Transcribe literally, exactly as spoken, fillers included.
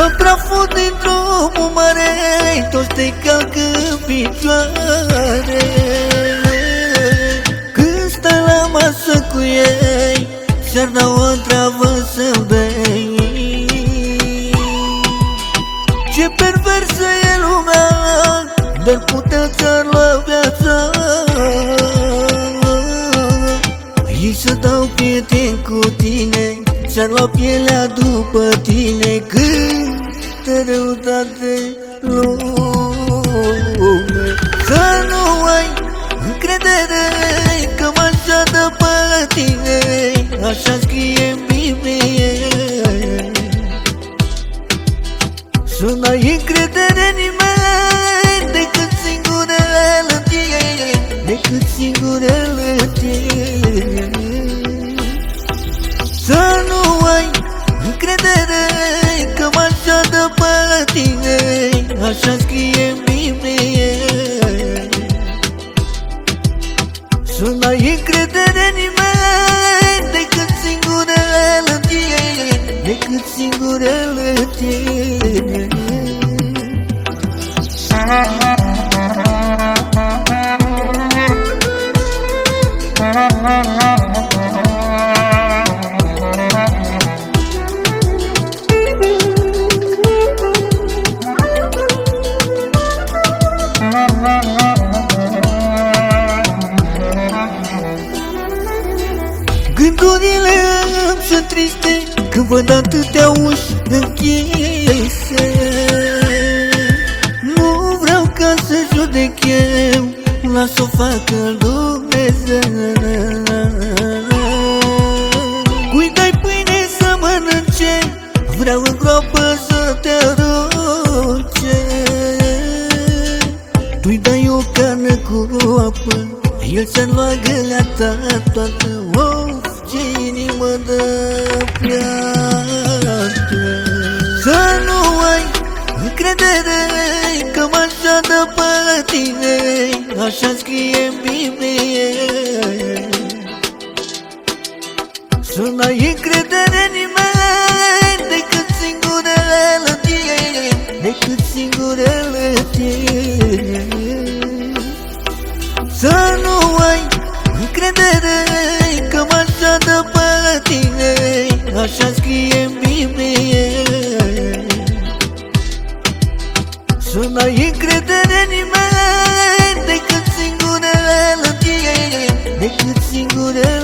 Sau praful din drumul mare, toți te calcă în picioare. Când stai la masă cu ei, și-ar da o travă să bei. Ce perversă e lumea, dar putea ți-ar lua viața. Ei să dau prieteni cu tine, ți-ar lua pielea după tine. Câtă răutate lume. Să nu ai încredere că mă așadă pe tine, așa scrie în Biblie. Să n-ai încredere în nimeni decât singurel în tine, decât singurel în tine. Să nu ai încredere că mă așadă pe tine, așa scrie în Biblie. Să n-ai încredere în nimeni decât singurel în tine, decât singurel în tine. Gândurile îmi sunt triste când văd atâtea uși închise. Nu vreau ca să judec eu, las-o facă Dumnezeu. Cui dai pâine să mănânce, vreau în groapă să te arunce. Tu-i dai o cană cu apă, el ți-ar lua găleata toată. Of, ce inimă de piatră. Să nu ai încredere că mă așadă pe tine, așa scrie în Biblie. Să n-ai încredere în nimeni decât singurel în tine, decât singurel în tine. Să nu ai încredere că mă așadă pe tine, așa scrie în Biblie. Să n-ai încredere în nimeni decât singurel în tine, decât singurel